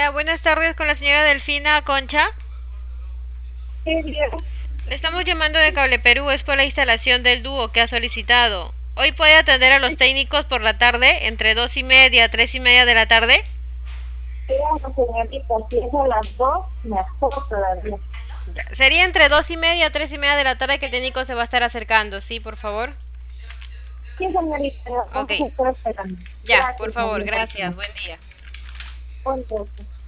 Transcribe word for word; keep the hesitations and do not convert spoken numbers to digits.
Hola, buenas tardes con la señora Delfina Concha. Sí, bien. Le estamos llamando de Cable Perú, es por la instalación del dúo que ha solicitado. Hoy puede atender a los técnicos por la tarde, entre dos y media, tres y media de la tarde. Dígame, señorita, si es a las dos, mejor todavía. Sería entre dos y media, tres y media de la tarde que el técnico se va a estar acercando, ¿sí? Por favor. Sí, señorita, Ok, vamos a estar esperando. ya, por Gracias, favor, María, por gracias, favor. buen día. Ponte.